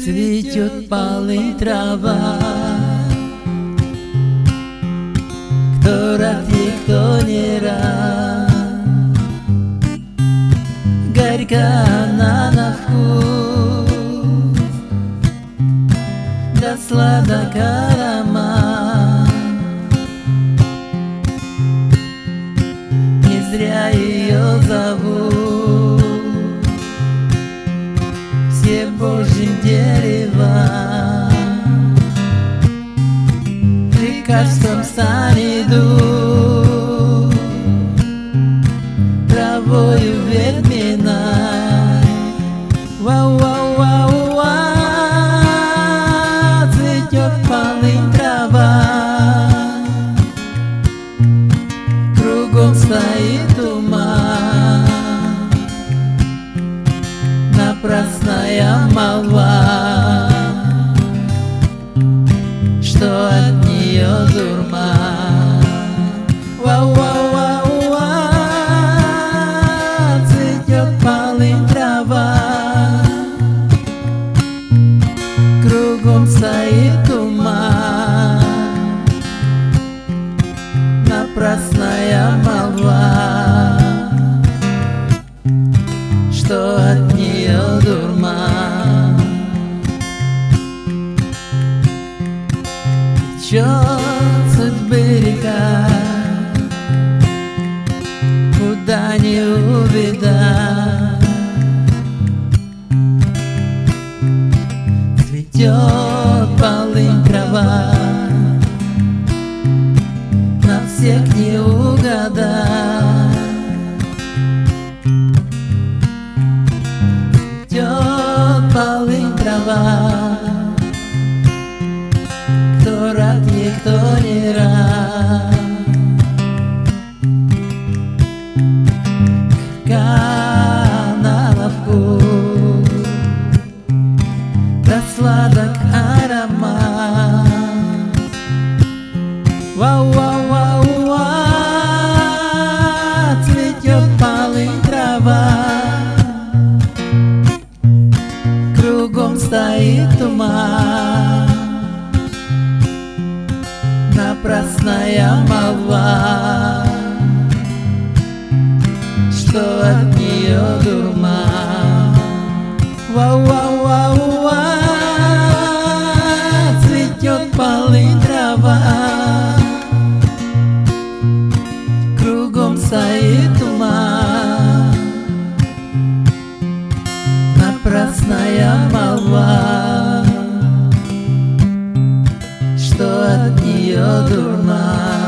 Цветет полынь трава. Кто рад ей, кто не рад. Горька она на вкус, да сладок аромат. Не зря ее зовут все Божьим деревам. Лекарством станет дух, травою ветвиной. Вау-вау-вау-вау, цветет полынь трава. Кругом стоит туман, напрасная молва, что от нее дурман. Вау-вау-вау-вау, цветет полынь трава. Кругом стоит туман, напрасная молва, что от нее дурман. Течет судьбы река, куда не увидать. Цветет полынь трава, на всех не угадать. Цветет полынь трава, кто рад ей, кто не рад. Горька она на вкус, да сладок аромат. Вау-вау-вау-вау, цветет полынь трава. Кругом стоит туман, напрасная молва, что от нее дурман. Вау-вау-вау-вау, цветет полынь трава. Кругом стоит туман, напрасная молва, что от нее дурман.